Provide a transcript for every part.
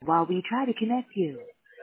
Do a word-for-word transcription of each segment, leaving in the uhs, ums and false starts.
while we try to connect you.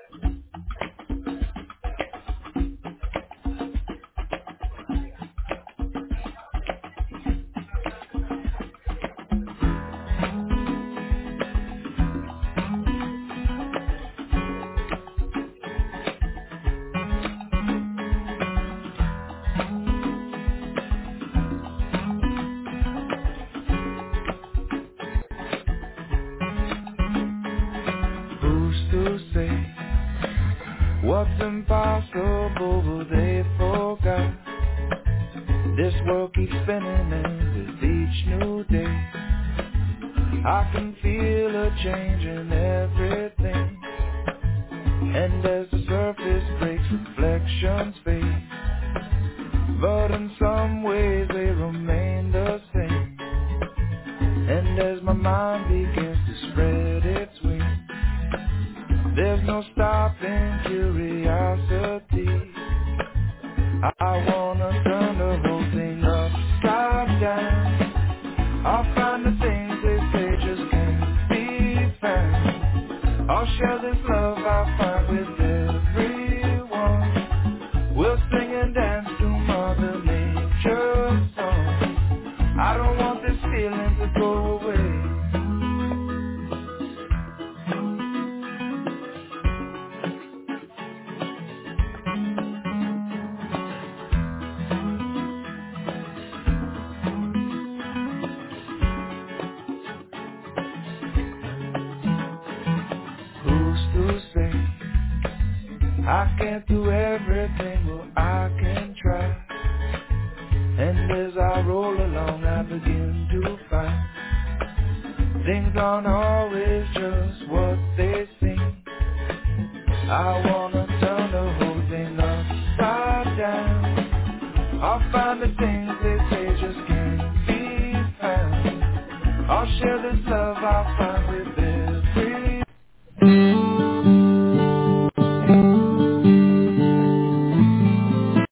Who's to say what's impossible, but they forgot? This world keeps spinning, and with each new day, I can feel a change in everything. And as the surface breaks, reflections fade, but in some ways they remain the same. And as my mind begins to spread its wings, there's no stopping curiosity. I wanna turn the whole thing upside down. I'll find the things they say just can't be found. I'll share this love I find with everyone. We'll sing and dance to Mother Nature's song. I don't want this feeling to go away. Who's to say I can't do everything, well I can try. And as I roll along I begin to find things aren't always just what they seem. I wanna turn the whole thing upside down. I'll find the things they say just can't be found. I'll share this love I find with them.